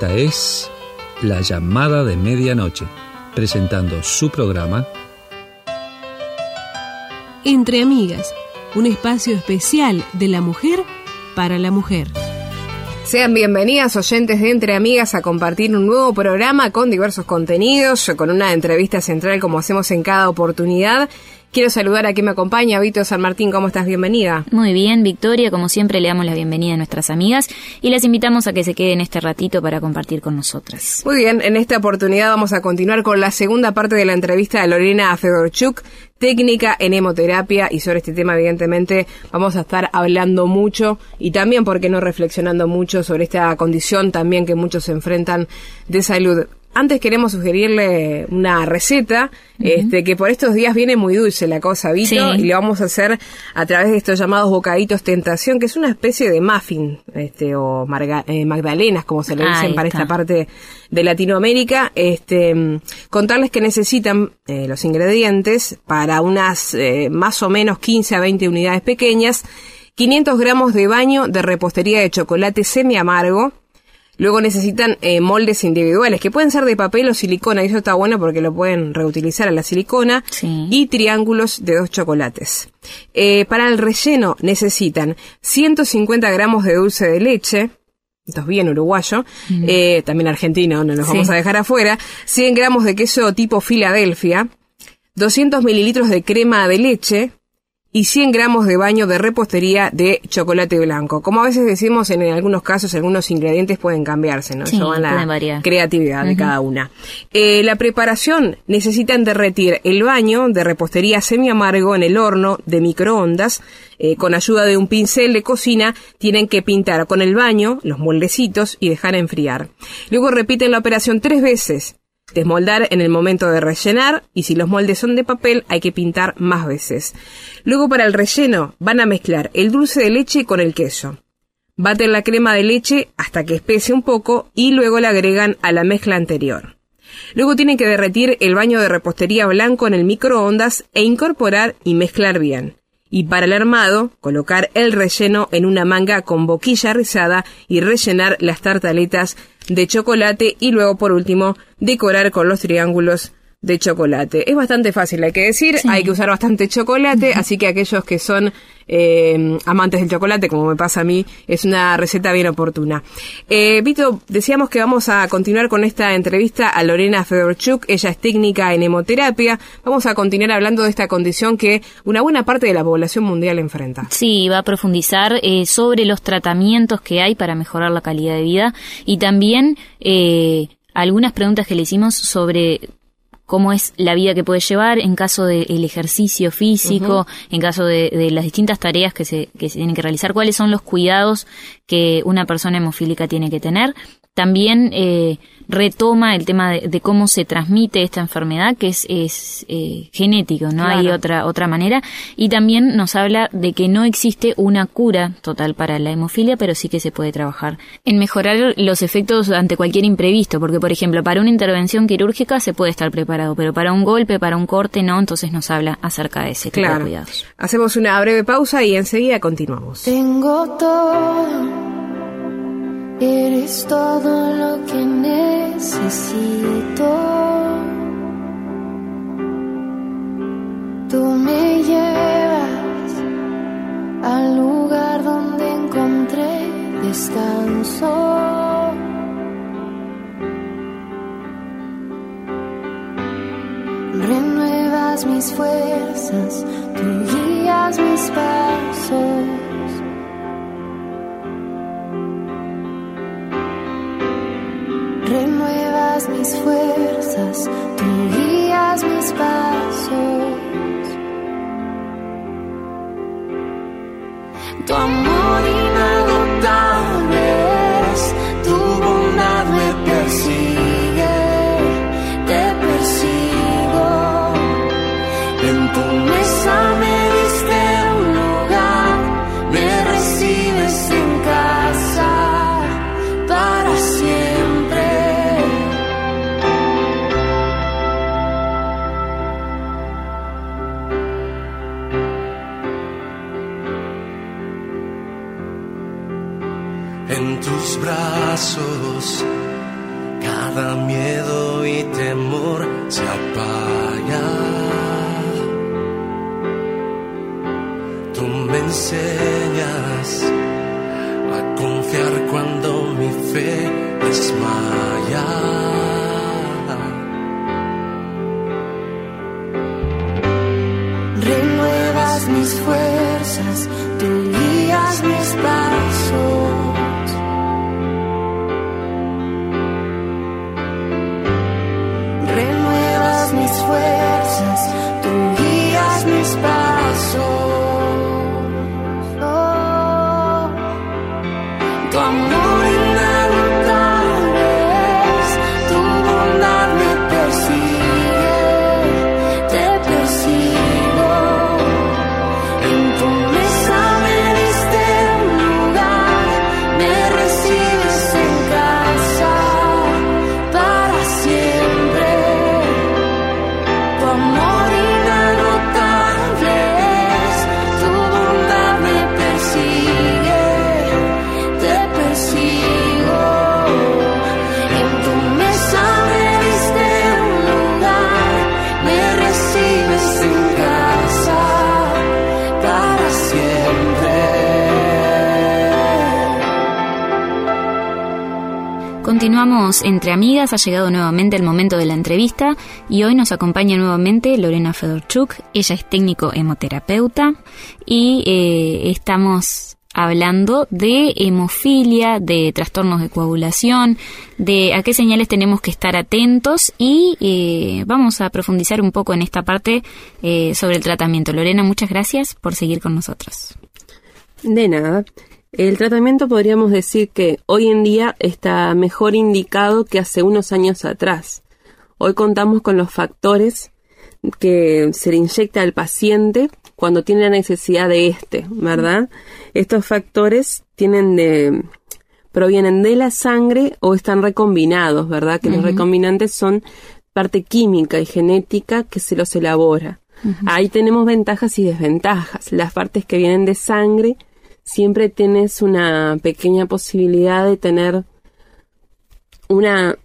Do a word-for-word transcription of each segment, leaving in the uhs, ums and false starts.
Esta es La Llamada de Medianoche, presentando su programa Entre Amigas, un espacio especial de la mujer para la mujer. Sean bienvenidas, oyentes de Entre Amigas, a compartir un nuevo programa con diversos contenidos, con una entrevista central como hacemos en cada oportunidad. Quiero saludar a quien me acompaña, Vito San Martín. ¿Cómo estás? Bienvenida. Muy bien, Victoria. Como siempre, le damos la bienvenida a nuestras amigas y las invitamos a que se queden este ratito para compartir con nosotras. Muy bien, en esta oportunidad vamos a continuar con la segunda parte de la entrevista de Lorena Fedorchuk, técnica en hemoterapia, y sobre este tema evidentemente vamos a estar hablando mucho y también, ¿por qué no?, reflexionando mucho sobre esta condición también que muchos se enfrentan de salud. Antes queremos sugerirle una receta, uh-huh. este, que por estos días viene muy dulce la cosa, Vito, sí. Y lo vamos a hacer a través de estos llamados bocaditos tentación, que es una especie de muffin, este, o marga, eh, magdalenas, como se le dicen Ahí para está. Esta parte de Latinoamérica. Este, contarles que necesitan eh, los ingredientes para unas eh, más o menos quince a veinte unidades pequeñas, quinientos gramos de baño de repostería de chocolate semi amargo. Luego necesitan eh, moldes individuales, que pueden ser de papel o silicona, y eso está bueno porque lo pueden reutilizar a la silicona, sí. Y triángulos de dos chocolates. Eh, para el relleno necesitan ciento cincuenta gramos de dulce de leche, esto es bien uruguayo, mm. eh, también argentino, no nos sí. vamos a dejar afuera, cien gramos de queso tipo Filadelfia, doscientos mililitros de crema de leche, y cien gramos de baño de repostería de chocolate blanco. Como a veces decimos, en algunos casos, algunos ingredientes pueden cambiarse, ¿no? Sí, Eso va en la variar. creatividad uh-huh. de cada una. Eh, la preparación: necesitan derretir el baño de repostería semi amargo en el horno de microondas. Eh, con ayuda de un pincel de cocina, tienen que pintar con el baño los moldecitos y dejar enfriar. Luego repiten la operación tres veces. Desmoldar en el momento de rellenar, y si los moldes son de papel hay que pintar más veces. Luego, para el relleno, van a mezclar el dulce de leche con el queso. Baten la crema de leche hasta que espese un poco y luego la agregan a la mezcla anterior. Luego tienen que derretir el baño de repostería blanco en el microondas e incorporar y mezclar bien. Y para el armado, colocar el relleno en una manga con boquilla rizada y rellenar las tartaletas de chocolate, y luego, por último, decorar con los triángulos de chocolate. Es bastante fácil, hay que decir, sí. Hay que usar bastante chocolate, uh-huh. Así que aquellos que son eh, amantes del chocolate, como me pasa a mí, es una receta bien oportuna. Eh, Vito, decíamos que vamos a continuar con esta entrevista a Lorena Fedorchuk. Ella es técnica en hemoterapia. Vamos a continuar hablando de esta condición que una buena parte de la población mundial enfrenta. Sí, va a profundizar eh, sobre los tratamientos que hay para mejorar la calidad de vida, y también eh, algunas preguntas que le hicimos sobre cómo es la vida que puede llevar en caso del ejercicio físico, uh-huh. en caso de, de las distintas tareas que se, que se tienen que realizar, cuáles son los cuidados que una persona hemofílica tiene que tener. También eh, retoma el tema de, de cómo se transmite esta enfermedad, que es, es eh, genético, no claro. Hay otra otra manera. Y también nos habla de que no existe una cura total para la hemofilia, pero sí que se puede trabajar en mejorar los efectos ante cualquier imprevisto, porque, por ejemplo, para una intervención quirúrgica se puede estar preparado, pero para un golpe, para un corte, no. Entonces nos habla acerca de ese tipo claro. de cuidados. Hacemos una breve pausa y enseguida continuamos. Tengo todo. Eres todo lo que necesito. Tú me llevas al lugar donde encontré descanso. Renuevas mis fuerzas, tú guías mis pasos. Renuevas mis fuerzas, tú guías mis pasos. Tu amor inagotable es, tu bondad me persigue, te persigo. En tu mesa me diste un lugar, me recibes en casa para siempre. En tus brazos cada miedo y temor se apaga. Tú me enseñas a confiar cuando mi fe desmaya. Renuevas mis fuerzas, tú guías mis pasos. Renuevas mis fuerzas, tú guías mis pasos. Oh, tu amor inagotable es, tu bondad me persigue, te persigo. En tu mesa me diste un lugar, me recibes en casa para siempre. Tu amor inagotable es, tu bondad me persigue, te persigo. En tu mesa me diste un lugar, me recibes en casa para siempre. Continuamos entre amigas, ha llegado nuevamente el momento de la entrevista y hoy nos acompaña nuevamente Lorena Fedorchuk. Ella es técnico hemoterapeuta y eh, estamos hablando de hemofilia, de trastornos de coagulación, de a qué señales tenemos que estar atentos y eh, vamos a profundizar un poco en esta parte eh, sobre el tratamiento. Lorena, muchas gracias por seguir con nosotros. De nada. El tratamiento podríamos decir que hoy en día está mejor indicado que hace unos años atrás. Hoy contamos con los factores que se le inyecta al paciente cuando tiene la necesidad de este, ¿verdad? Estos factores tienen de, provienen de la sangre o están recombinados, ¿verdad? Que uh-huh. los recombinantes son parte química y genética que se los elabora. Uh-huh. Ahí tenemos ventajas y desventajas. Las partes que vienen de sangre siempre tienes una pequeña posibilidad de tener una,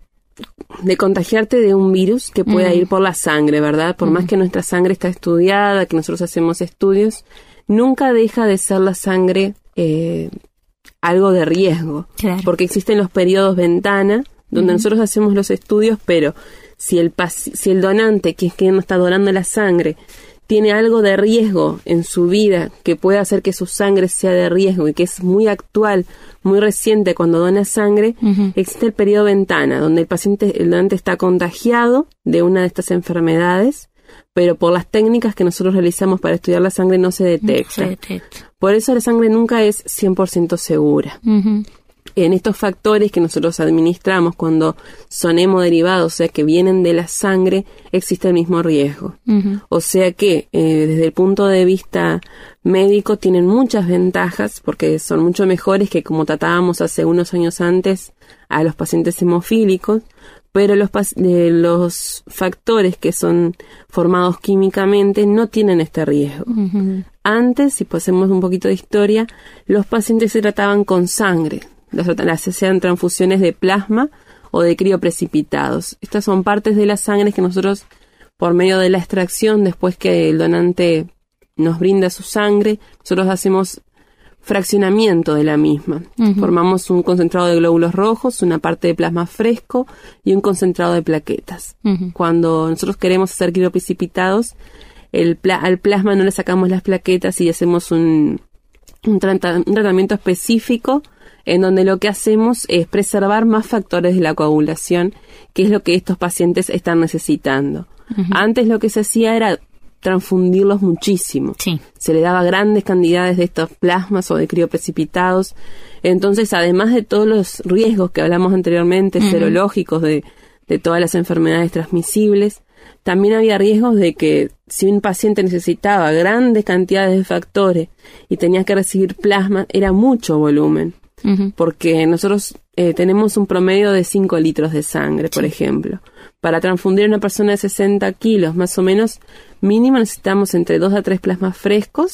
de contagiarte de un virus que pueda mm. ir por la sangre, ¿verdad? Por mm. más que nuestra sangre está estudiada, que nosotros hacemos estudios, nunca deja de ser la sangre eh, algo de riesgo. Claro. Porque existen los periodos ventana, donde mm. nosotros hacemos los estudios, pero si el, paci- si el donante, que es quien nos está donando la sangre, tiene algo de riesgo en su vida que puede hacer que su sangre sea de riesgo y que es muy actual, muy reciente cuando dona sangre, uh-huh. existe el periodo ventana, donde el paciente, el donante está contagiado de una de estas enfermedades, pero por las técnicas que nosotros realizamos para estudiar la sangre no se detecta. Se detecta. Por eso la sangre nunca es cien por ciento segura. Uh-huh. En estos factores que nosotros administramos cuando son hemoderivados, o sea que vienen de la sangre, existe el mismo riesgo. Uh-huh. O sea que eh, desde el punto de vista médico tienen muchas ventajas porque son mucho mejores que como tratábamos hace unos años antes a los pacientes hemofílicos, pero los, eh, los factores que son formados químicamente no tienen este riesgo. Uh-huh. Antes, si pasemos un poquito de historia, los pacientes se trataban con sangre. Las sean transfusiones de plasma o de crioprecipitados. Estas son partes de la sangre que nosotros, por medio de la extracción, después que el donante nos brinda su sangre, nosotros hacemos fraccionamiento de la misma. Uh-huh. Formamos un concentrado de glóbulos rojos, una parte de plasma fresco y un concentrado de plaquetas. Uh-huh. Cuando nosotros queremos hacer crioprecipitados, el pla- al plasma no le sacamos las plaquetas y hacemos un, un, trata- un tratamiento específico en donde lo que hacemos es preservar más factores de la coagulación, que es lo que estos pacientes están necesitando. Uh-huh. Antes lo que se hacía era transfundirlos muchísimo. Sí. Se le daba grandes cantidades de estos plasmas o de crioprecipitados. Entonces, además de todos los riesgos que hablamos anteriormente, uh-huh. serológicos de, de todas las enfermedades transmisibles, también había riesgos de que si un paciente necesitaba grandes cantidades de factores y tenía que recibir plasma, era mucho volumen. Uh-huh. Porque nosotros eh, tenemos un promedio de cinco litros de sangre, por sí. ejemplo. Para transfundir a una persona de sesenta kilos, más o menos, mínimo necesitamos entre dos a tres plasmas frescos,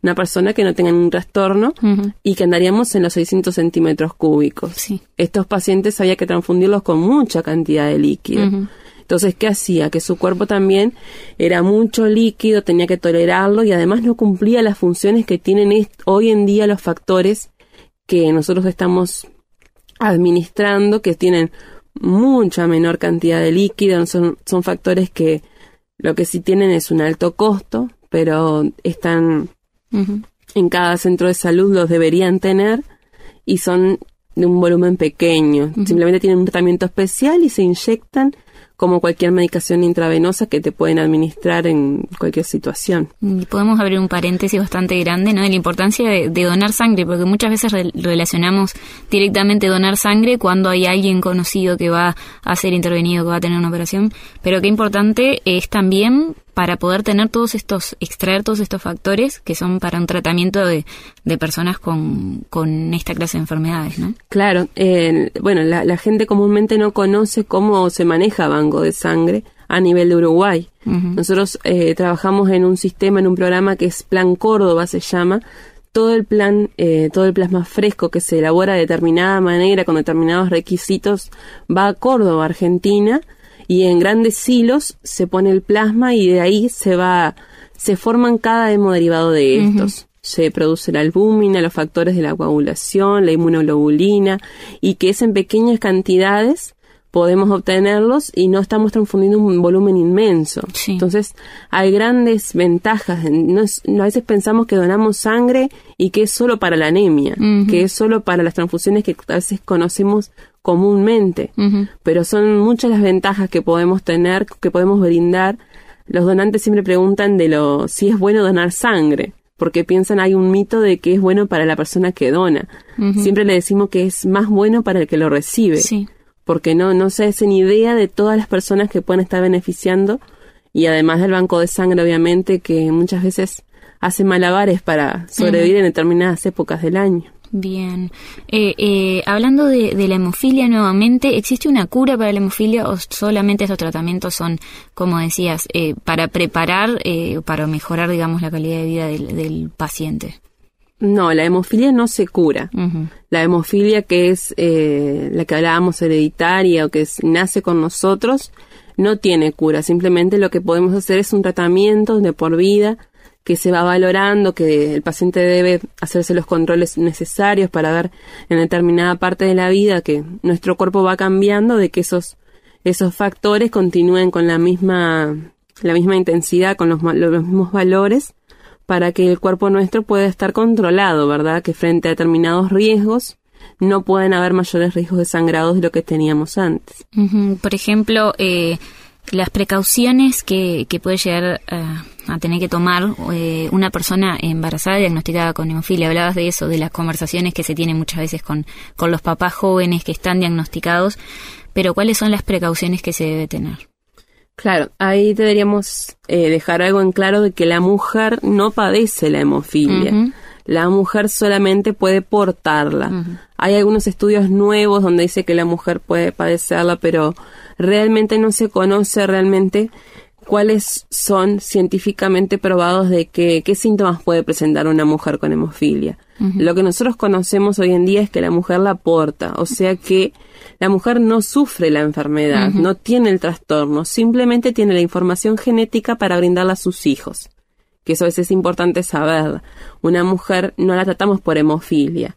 una persona que no tenga ningún trastorno uh-huh. y que andaríamos en los seiscientos centímetros cúbicos. Sí. Estos pacientes había que transfundirlos con mucha cantidad de líquido. Uh-huh. Entonces, ¿qué hacía? Que su cuerpo también era mucho líquido, tenía que tolerarlo y además no cumplía las funciones que tienen est- hoy en día los factores que nosotros estamos administrando, que tienen mucha menor cantidad de líquido, son, son factores que lo que sí tienen es un alto costo, pero están uh-huh. en cada centro de salud, los deberían tener y son de un volumen pequeño. Uh-huh. Simplemente tienen un tratamiento especial y se inyectan como cualquier medicación intravenosa que te pueden administrar en cualquier situación. Y podemos abrir un paréntesis bastante grande, ¿no? De la importancia de, de donar sangre, porque muchas veces re- relacionamos directamente donar sangre cuando hay alguien conocido que va a ser intervenido, que va a tener una operación, pero qué importante es también para poder tener todos estos, extraer todos estos factores que son para un tratamiento de, de personas con, con esta clase de enfermedades, ¿no? Claro, eh, bueno, la, la gente comúnmente no conoce cómo se maneja banco de sangre a nivel de Uruguay. Uh-huh. Nosotros eh, trabajamos en un sistema, en un programa que es Plan Córdoba, se llama. Todo el plan, eh, todo el plasma fresco que se elabora de determinada manera, con determinados requisitos, va a Córdoba, Argentina, y en grandes silos se pone el plasma y de ahí se va, se forman cada hemoderivado de estos. Uh-huh. Se produce la albúmina, los factores de la coagulación, la inmunoglobulina, y que es en pequeñas cantidades podemos obtenerlos y no estamos transfundiendo un volumen inmenso. Sí. Entonces, hay grandes ventajas. No es, no, a veces pensamos que donamos sangre y que es solo para la anemia, uh-huh. que es solo para las transfusiones que a veces conocemos comúnmente. Uh-huh. Pero son muchas las ventajas que podemos tener, que podemos brindar. Los donantes siempre preguntan de lo si es bueno donar sangre, porque piensan hay un mito de que es bueno para la persona que dona. Uh-huh. Siempre le decimos que es más bueno para el que lo recibe. Sí. Porque no, no se hacen idea de todas las personas que pueden estar beneficiando y además del banco de sangre, obviamente, que muchas veces hace malabares para sobrevivir uh-huh. en determinadas épocas del año. Bien. Eh, eh, hablando de, de la hemofilia nuevamente, ¿existe una cura para la hemofilia o solamente estos tratamientos son, como decías, eh, para preparar, eh, para mejorar, digamos, la calidad de vida del, del paciente? No, la hemofilia no se cura. Uh-huh. La hemofilia, que es eh, la que hablábamos hereditaria o que es, nace con nosotros, no tiene cura. Simplemente lo que podemos hacer es un tratamiento de por vida que se va valorando, que el paciente debe hacerse los controles necesarios para ver en determinada parte de la vida que nuestro cuerpo va cambiando, de que esos esos factores continúen con la misma la misma intensidad, con los, los mismos valores, para que el cuerpo nuestro pueda estar controlado, ¿verdad? Que frente a determinados riesgos no pueden haber mayores riesgos de sangrados de lo que teníamos antes. Uh-huh. Por ejemplo, eh, las precauciones que, que puede llegar a, a tener que tomar eh, una persona embarazada diagnosticada con hemofilia. Hablabas de eso, de las conversaciones que se tienen muchas veces con, con los papás jóvenes que están diagnosticados, pero ¿cuáles son las precauciones que se debe tener? Claro, ahí deberíamos eh, dejar algo en claro de que la mujer no padece la hemofilia. Uh-huh. La mujer solamente puede portarla. Uh-huh. Hay algunos estudios nuevos donde dice que la mujer puede padecerla, pero realmente no se conoce realmente cuáles son científicamente probados de que, qué síntomas puede presentar una mujer con hemofilia. Uh-huh. Lo que nosotros conocemos hoy en día es que la mujer la porta, o sea que la mujer no sufre la enfermedad, uh-huh. no tiene el trastorno, simplemente tiene la información genética para brindarla a sus hijos, que eso a veces es importante saber. Una mujer no la tratamos por hemofilia.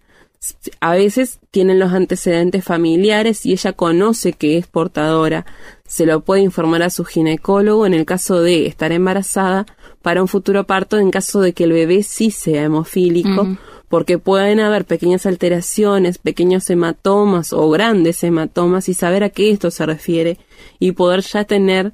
A veces tienen los antecedentes familiares y ella conoce que es portadora, se lo puede informar a su ginecólogo en el caso de estar embarazada para un futuro parto, en caso de que el bebé sí sea hemofílico, uh-huh. porque pueden haber pequeñas alteraciones, pequeños hematomas o grandes hematomas y saber a qué esto se refiere y poder ya tener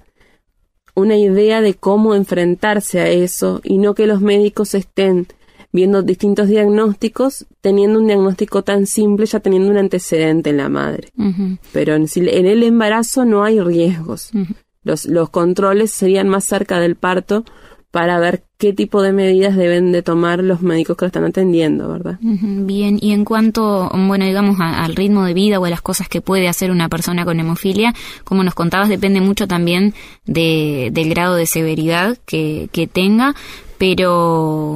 una idea de cómo enfrentarse a eso y no que los médicos estén viendo distintos diagnósticos, teniendo un diagnóstico tan simple, ya teniendo un antecedente en la madre. Uh-huh. Pero en, en el embarazo no hay riesgos. Uh-huh. Los, los controles serían más cerca del parto para ver qué tipo de medidas deben de tomar los médicos que lo están atendiendo, ¿verdad? Uh-huh. Bien, y en cuanto, bueno, digamos, a, al ritmo de vida o a las cosas que puede hacer una persona con hemofilia, como nos contabas, depende mucho también de, del grado de severidad que, que tenga, pero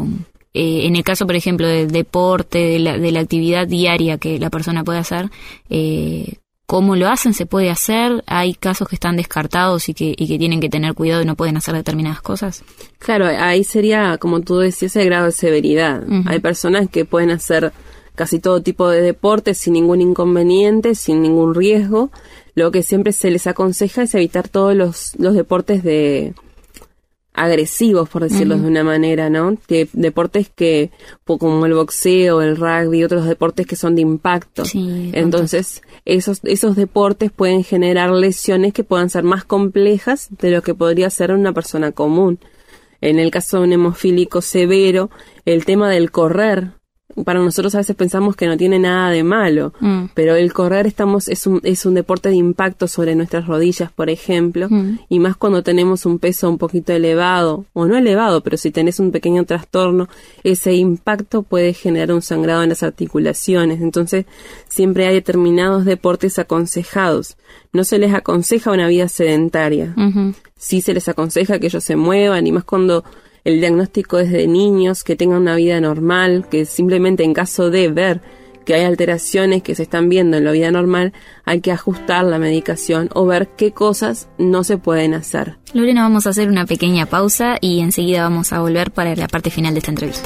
eh, en el caso, por ejemplo, del deporte, de la, de la actividad diaria que la persona puede hacer, eh, ¿cómo lo hacen? ¿Se puede hacer? ¿Hay casos que están descartados y que, y que tienen que tener cuidado y no pueden hacer determinadas cosas? Claro, ahí sería, como tú decías, el grado de severidad. Uh-huh. Hay personas que pueden hacer casi todo tipo de deportes sin ningún inconveniente, sin ningún riesgo. Lo que siempre se les aconseja es evitar todos los, los deportes de agresivos, por decirlo uh-huh. de una manera, ¿no? De, deportes que, como el boxeo, el rugby, otros deportes que son de impacto. Sí, entonces, esos, esos deportes pueden generar lesiones que puedan ser más complejas de lo que podría ser una persona común. En el caso de un hemofílico severo, el tema del correr, para nosotros a veces pensamos que no tiene nada de malo, mm. pero el correr estamos es un es un deporte de impacto sobre nuestras rodillas, por ejemplo, mm. y más cuando tenemos un peso un poquito elevado, o no elevado, pero si tenés un pequeño trastorno, ese impacto puede generar un sangrado en las articulaciones. Entonces, siempre hay determinados deportes aconsejados. No se les aconseja una vida sedentaria. Mm-hmm. Sí se les aconseja que ellos se muevan, y más cuando el diagnóstico es de niños, que tengan una vida normal, que simplemente en caso de ver que hay alteraciones que se están viendo en la vida normal, hay que ajustar la medicación o ver qué cosas no se pueden hacer. Lorena, vamos a hacer una pequeña pausa y enseguida vamos a volver para la parte final de esta entrevista.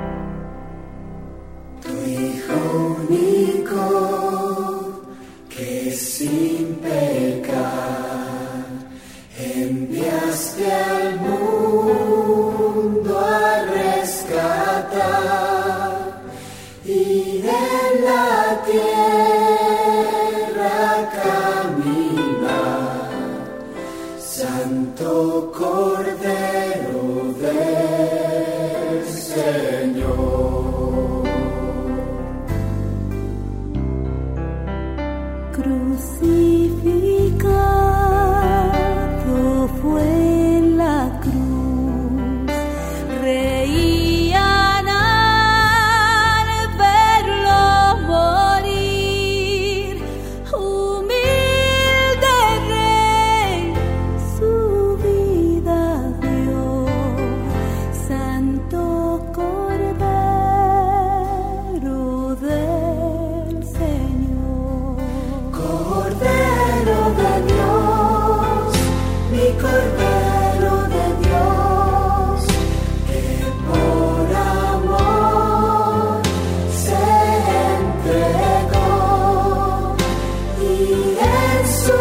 Tu hijo único, que sin pecar enviaste al mundo a rescatar, y en la tierra caminar, Santo Cordero del Señor. Crucificado fue en la cruz, reían al verlo morir, humilde rey, su vida dio, Santo Cordero del Señor. Cordero de Dios, mi Cordero de Dios, que por amor se entregó, y en su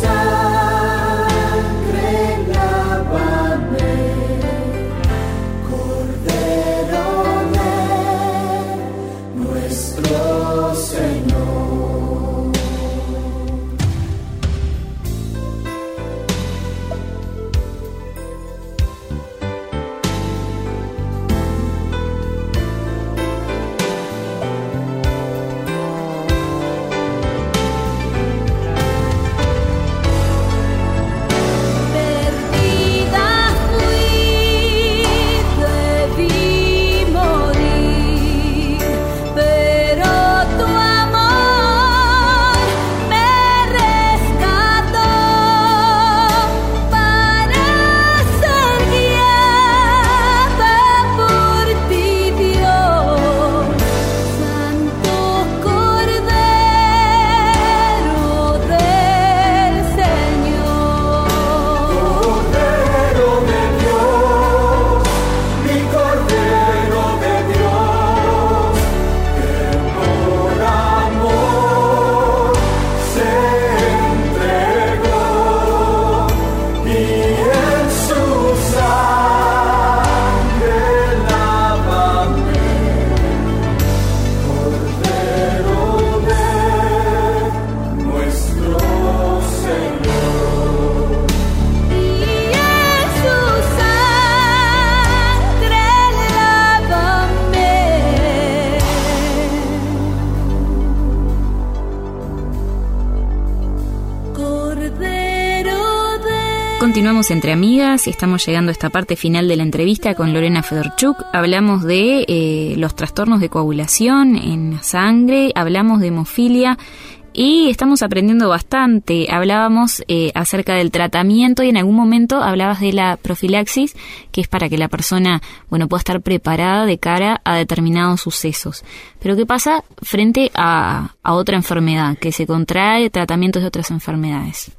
sangre lávame, Cordero de nuestro Señor. Continuamos entre amigas y estamos llegando a esta parte final de la entrevista con Lorena Fedorchuk. Hablamos de eh, los trastornos de coagulación en la sangre, hablamos de hemofilia. y estamos aprendiendo bastante. Hablábamos eh, acerca del tratamiento y en algún momento hablabas de la profilaxis, que es para que la persona, bueno, pueda estar preparada de cara a determinados sucesos. Pero ¿qué pasa frente a, a otra enfermedad que se contrae, tratamientos de otras enfermedades?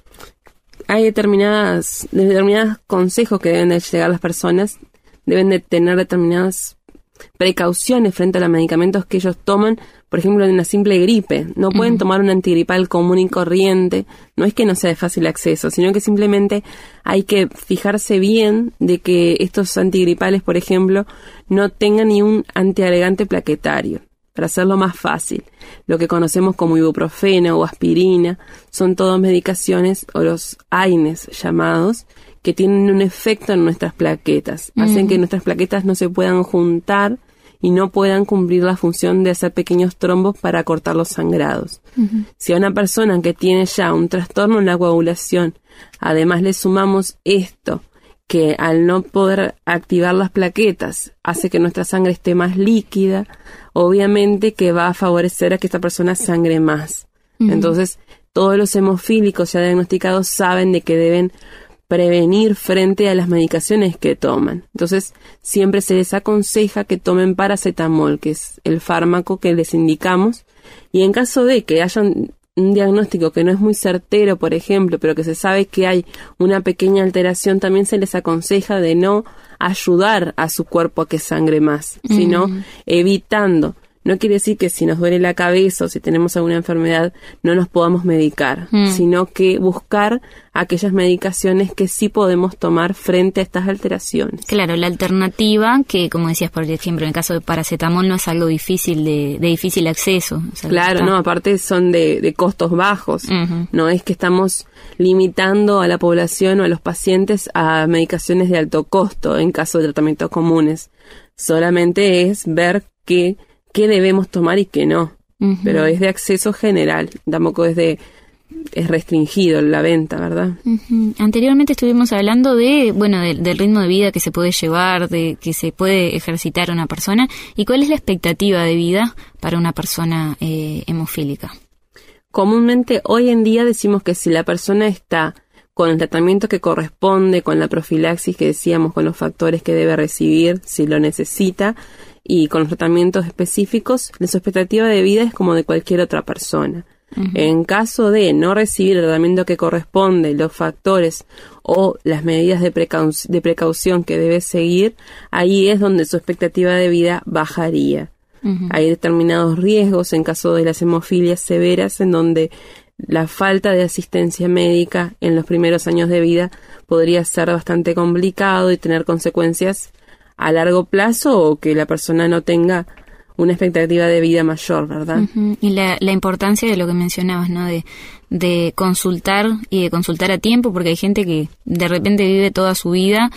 Hay determinadas, determinados consejos que deben de llegar las personas, deben de tener determinadas precauciones frente a los medicamentos que ellos toman, por ejemplo, en una simple gripe. No pueden uh-huh. tomar un antigripal común y corriente. No es que no sea de fácil acceso, sino que simplemente hay que fijarse bien de que estos antigripales, por ejemplo, no tengan ni un antiagregante plaquetario, para hacerlo más fácil. Lo que conocemos como ibuprofeno o aspirina son todas medicaciones, o los AINES llamados, que tienen un efecto en nuestras plaquetas. Uh-huh. Hacen que nuestras plaquetas no se puedan juntar y no puedan cumplir la función de hacer pequeños trombos para cortar los sangrados. Uh-huh. Si a una persona que tiene ya un trastorno en la coagulación, además le sumamos esto, que al no poder activar las plaquetas hace que nuestra sangre esté más líquida, obviamente que va a favorecer a que esta persona sangre más. Uh-huh. Entonces, todos los hemofílicos ya diagnosticados saben de que deben prevenir frente a las medicaciones que toman. Entonces, siempre se les aconseja que tomen paracetamol, que es el fármaco que les indicamos, y en caso de que haya un, un diagnóstico que no es muy certero, por ejemplo, pero que se sabe que hay una pequeña alteración, también se les aconseja de no ayudar a su cuerpo a que sangre más, uh-huh. sino evitando. No quiere decir que si nos duele la cabeza o si tenemos alguna enfermedad no nos podamos medicar, mm. sino que buscar aquellas medicaciones que sí podemos tomar frente a estas alteraciones. Claro, la alternativa, que como decías, por ejemplo, en el caso de paracetamol no es algo difícil de, de difícil acceso. O sea, claro, no, aparte son de, de costos bajos. Uh-huh. No es que estamos limitando a la población o a los pacientes a medicaciones de alto costo en caso de tratamientos comunes. Solamente es ver que qué debemos tomar y qué no, uh-huh. pero es de acceso general, tampoco es de es restringido la venta, ¿verdad? Uh-huh. Anteriormente estuvimos hablando de, bueno, de, del ritmo de vida que se puede llevar, de que se puede ejercitar una persona, y cuál es la expectativa de vida para una persona eh, hemofílica. Comúnmente hoy en día decimos que si la persona está con el tratamiento que corresponde, con la profilaxis que decíamos, con los factores que debe recibir si lo necesita, y con los tratamientos específicos, su expectativa de vida es como de cualquier otra persona. Uh-huh. En caso de no recibir el tratamiento que corresponde, los factores o las medidas de, precau- de precaución que debe seguir, ahí es donde su expectativa de vida bajaría. Uh-huh. Hay determinados riesgos en caso de las hemofilias severas en donde la falta de asistencia médica en los primeros años de vida podría ser bastante complicado y tener consecuencias a largo plazo, o que la persona no tenga una expectativa de vida mayor, ¿verdad? Uh-huh. Y la, la importancia de lo que mencionabas, ¿no? De, de consultar y de consultar a tiempo, porque hay gente que de repente vive toda su vida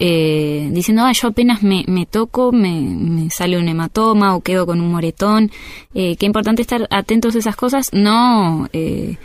eh, diciendo, ah, yo apenas me, me toco, me, me sale un hematoma o quedo con un moretón. Eh, qué importante estar atentos a esas cosas, no eh,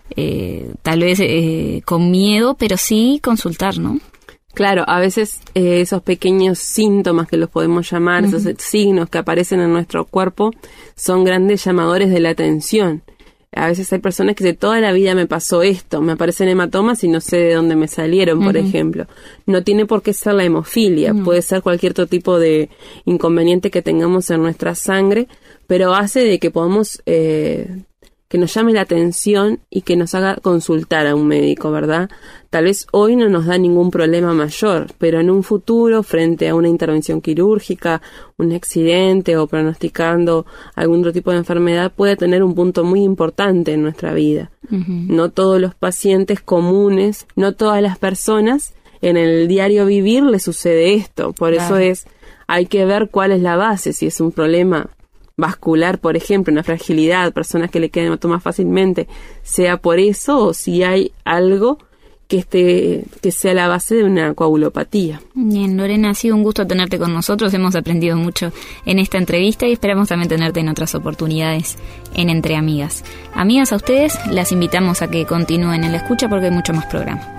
eh, tal vez eh, con miedo, pero sí consultar, ¿no? Claro, a veces eh, esos pequeños síntomas que los podemos llamar, uh-huh. esos signos que aparecen en nuestro cuerpo, son grandes llamadores de la atención. A veces hay personas que de toda la vida me pasó esto, me aparecen hematomas y no sé de dónde me salieron, uh-huh. por ejemplo. No tiene por qué ser la hemofilia, uh-huh. puede ser cualquier otro tipo de inconveniente que tengamos en nuestra sangre, pero hace de que podamos... Eh, que nos llame la atención y que nos haga consultar a un médico, ¿verdad? Tal vez hoy no nos da ningún problema mayor, pero en un futuro, frente a una intervención quirúrgica, un accidente o pronosticando algún otro tipo de enfermedad, puede tener un punto muy importante en nuestra vida. Uh-huh. No todos los pacientes comunes, no todas las personas en el diario vivir les sucede esto. Por claro. eso es, hay que ver cuál es la base, si es un problema vascular, por ejemplo, una fragilidad, personas que le quedan hematomas fácilmente, sea por eso o si hay algo que esté, que sea la base de una coagulopatía. Bien, Lorena, ha sido un gusto tenerte con nosotros, hemos aprendido mucho en esta entrevista y esperamos también tenerte en otras oportunidades en Entre Amigas. Amigas, a ustedes las invitamos a que continúen en la escucha porque hay mucho más programa.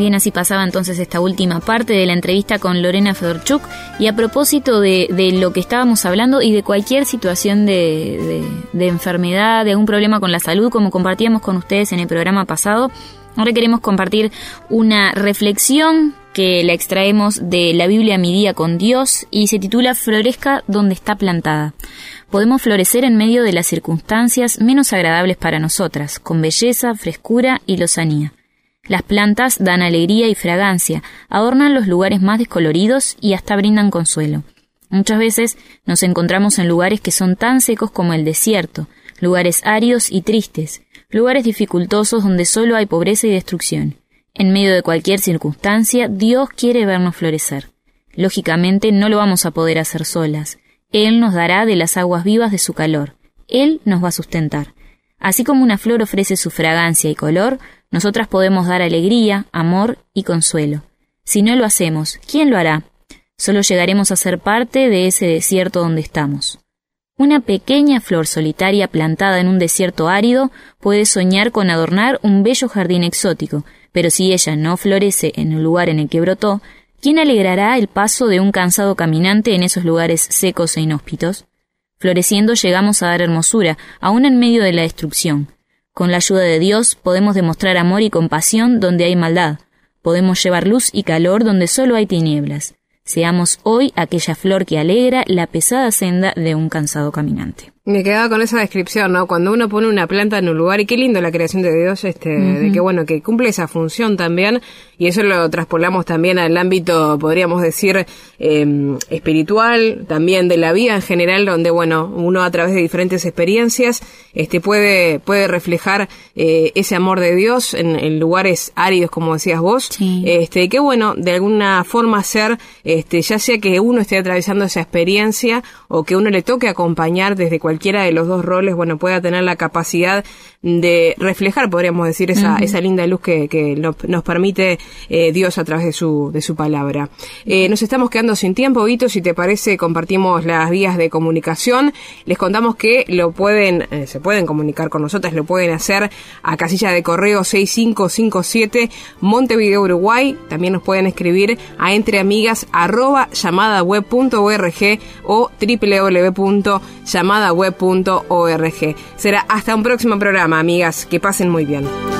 Bien, así pasaba entonces esta última parte de la entrevista con Lorena Fedorchuk. Y a propósito de, de lo que estábamos hablando y de cualquier situación de, de, de enfermedad, de algún problema con la salud, como compartíamos con ustedes en el programa pasado, ahora queremos compartir una reflexión que la extraemos de la Biblia Mi Día con Dios y se titula Florezca donde está plantada. Podemos florecer en medio de las circunstancias menos agradables para nosotras, con belleza, frescura y lozanía. Las plantas dan alegría y fragancia, adornan los lugares más descoloridos y hasta brindan consuelo. Muchas veces nos encontramos en lugares que son tan secos como el desierto, lugares áridos y tristes, lugares dificultosos donde solo hay pobreza y destrucción. En medio de cualquier circunstancia, Dios quiere vernos florecer. Lógicamente no lo vamos a poder hacer solas. Él nos dará de las aguas vivas de su calor. Él nos va a sustentar. Así como una flor ofrece su fragancia y color, nosotras podemos dar alegría, amor y consuelo. Si no lo hacemos, ¿quién lo hará? Solo llegaremos a ser parte de ese desierto donde estamos. Una pequeña flor solitaria plantada en un desierto árido puede soñar con adornar un bello jardín exótico, pero si ella no florece en el lugar en el que brotó, ¿quién alegrará el paso de un cansado caminante en esos lugares secos e inhóspitos? Floreciendo llegamos a dar hermosura, aún en medio de la destrucción. Con la ayuda de Dios podemos demostrar amor y compasión donde hay maldad. Podemos llevar luz y calor donde solo hay tinieblas. Seamos hoy aquella flor que alegra la pesada senda de un cansado caminante. Me quedaba con esa descripción, ¿no? Cuando uno pone una planta en un lugar, y qué lindo la creación de Dios, este, uh-huh. de que bueno, que cumple esa función también, y eso lo traspolamos también al ámbito, podríamos decir, eh, espiritual, también de la vida en general, donde bueno, uno a través de diferentes experiencias, este, puede, puede reflejar, eh, ese amor de Dios en, en lugares áridos, como decías vos, sí. este, que bueno, de alguna forma ser, este, ya sea que uno esté atravesando esa experiencia, o que uno le toque acompañar desde cualquier cualquiera de los dos roles, bueno, pueda tener la capacidad de reflejar, podríamos decir, esa, uh-huh. esa linda luz que, que nos, nos permite eh, Dios a través de su, de su palabra. Eh, nos estamos quedando sin tiempo, Vito, si te parece, compartimos las vías de comunicación. Les contamos que lo pueden, eh, se pueden comunicar con nosotras, lo pueden hacer a casilla de correo seis cinco cinco siete, Montevideo, Uruguay. También nos pueden escribir a entreamigas arroba llamadaweb punto org o doble u doble u doble u punto llamadaweb punto org. Será hasta un próximo programa, amigas. Que pasen muy bien.